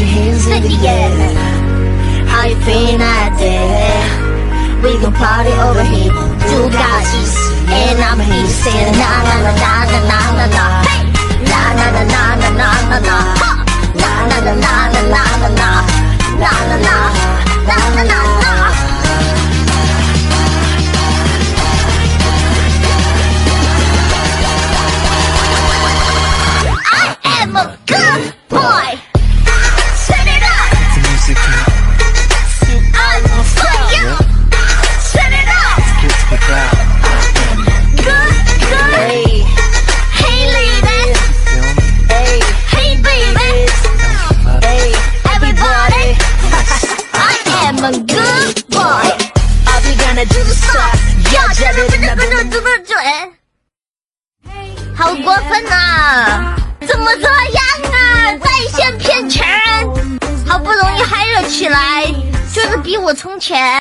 your hands in the air. How you feeling out there? We gon' party over here. 두 가지 and I'm here saying na na na na na na na na. Hey, na na na na na na na na. Na na na na na na na na. Na na na na na na na. I'm a good boy. Set it up. The music I'm for you. Set it up. gets me down. Good, good. Hey, Hey, lady. feel me? Hey, hey, baby. Hey, everybody. I am a good boy. Are we gonna do the stuff? 여자들은 나보는 好过分啊！怎么这样啊？在线骗钱，好不容易嗨了起来，就是比我充钱。